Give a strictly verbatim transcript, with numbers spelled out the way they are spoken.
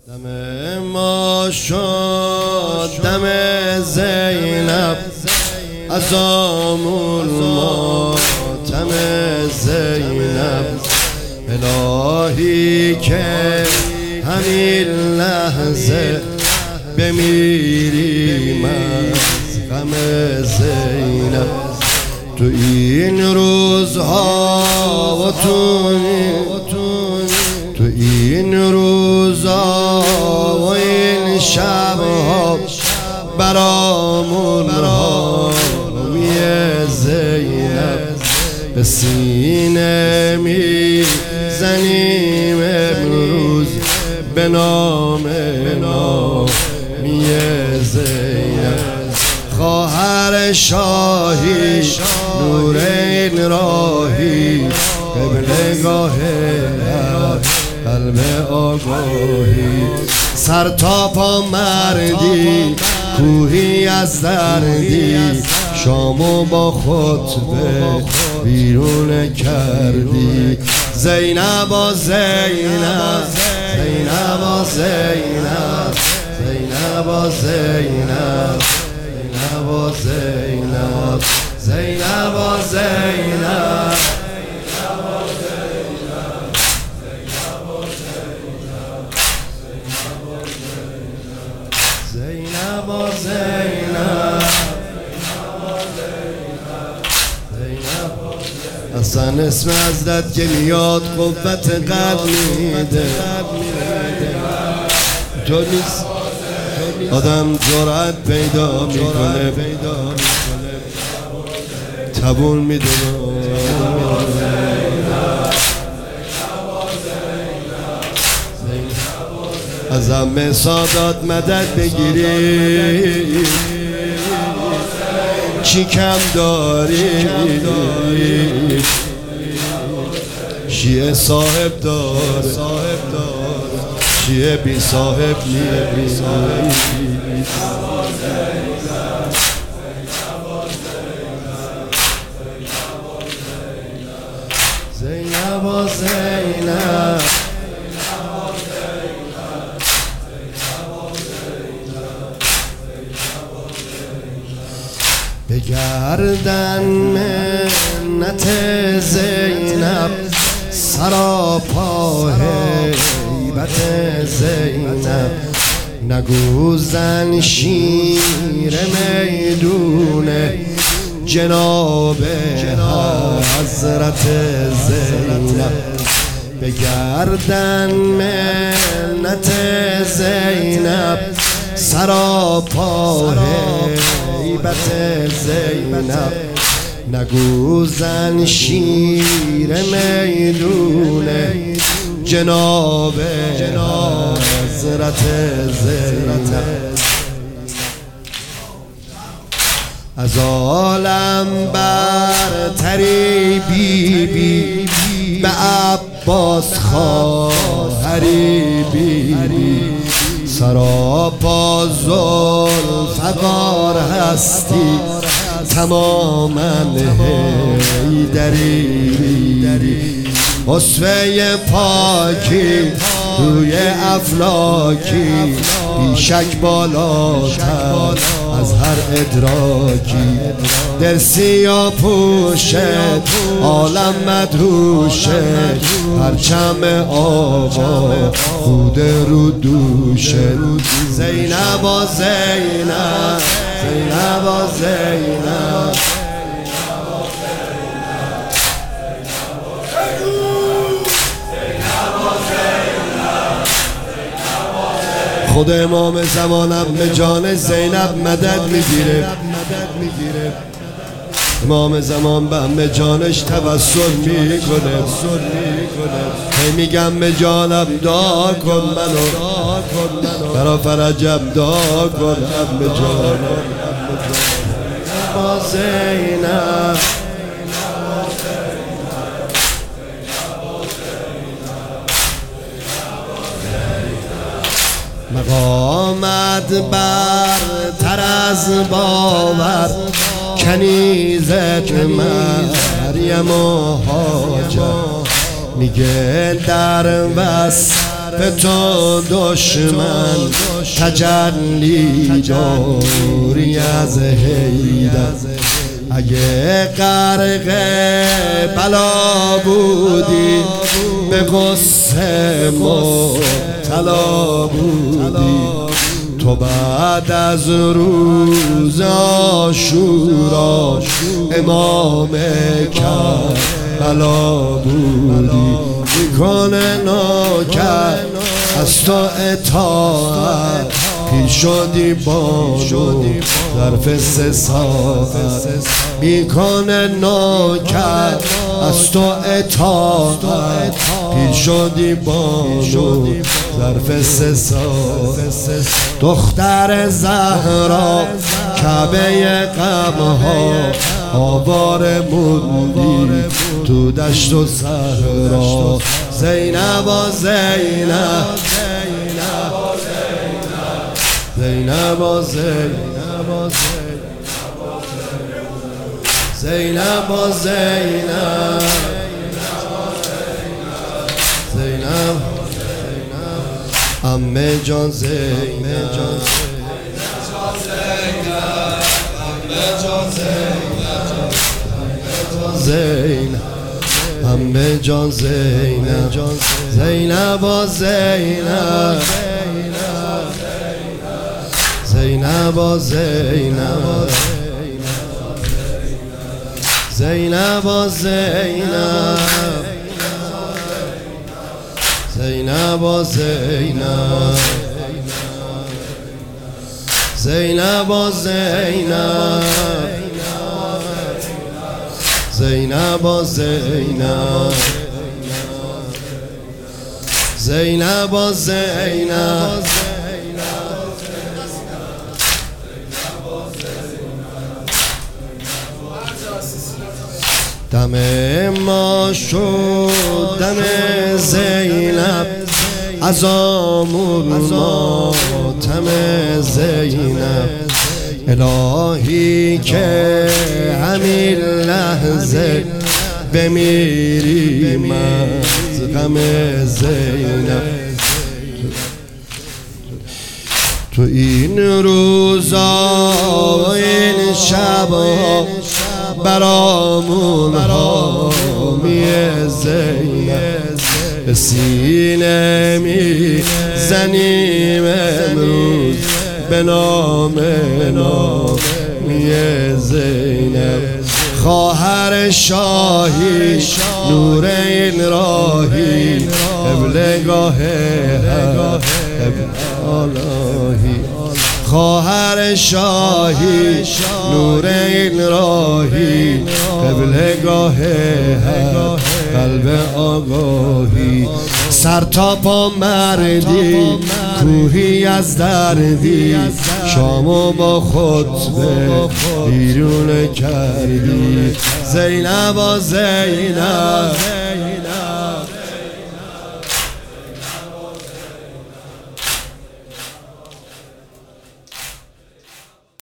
دم ما شد دم زینب از آمون ماتم زینب الهی که همین لحظه بمیریم از غم زینب. تو این روزها و تو تو این روزها و این شبها برامون حامی زینب به سینه می زنیم امروز به نام نامی زینب. خواهر شاهی نورین راهی قبلگاه قلب آگاهی سر تا پا مردی کوهی از دردی شامو با خطبه بیرون کردی. زینب و زینب زینب و زینب زینب و زینب زینب و زینب زینب و زینب زینب و زینب اصلا اسم حضرت که میاد قوت قلب میده. تو نیست آدم جرأت پیدا میکنه تبون میدونه از همه سادات مدد بگیری چی کم داری شیعه صاحب دار شیعه بی صاحب نیست. زینب و زینب بگردن منت زینب سراپا هیبت زینب. نگو زن شیر میدونه جناب حضرت زینب. بگردن منت زینب سراپا هیبت زینب. نگو زن شیر میدونه جناب حضرت زینب. از عالم برتری بی بی به عباس خواهری بی بی سراپا ذوالفقار هستی تماما حیدری. اسوه پاکی روی افلاکی بیشک بالاتر از هر ادراکی. در سیاه پوشت عالم مدهوشت پرچم آقا خود رو دوشت. زینب و زینب زینب و زینب خود امام زمانم به جان زینب مدد میگیره. امام زمان به همه جانش توسل میکنه. هی میگم به جانم دعا کن منو برا فرجم دعا کن به جانم. با زینب مقامت برتر از باور کنیزت مریم و هاجر. میگه در وصل به تو دشمن تجلی داری از حیدر. اگه غرق بلا بودی به غصه مبتلا بودی، تو بعد از روز عاشورا امام کربلا بودی. میکنه نوکر از تو اطاعت، پیش شدی بانو ظرف سه ساعت. میکنه نوکر از تو اطاعت، پیش شدی بانو ظرف سه ساعت. دختر زهرا کعبه غمها آواره موندی تو دشت و صحرا. زینب و زینب زینب و زینب زینب و زینب زینب عمه جان زینب زینب عمه جان زینب زینب و زینب زینب و زینب زینب و زینب زینب و زینب زینب و زینب زینب و زینب زینب و زینب دم ما شد دم زینب از آمون ماتم زینب. الهی که همین لحظه بمیریم از غم زینب. تو این روزا این شبا برامون حامی زینب. به سینه می زنیم امروز به نام نامی زینب. خواهر شاهی نور این راهی قبلگاه الهی. خواهر شاهی نور این راهی قبلگاه قلب آگاهی. سر تا پا مردی کوهی از دردی، شامو با خطبه بیرون کردی. زینب و زینب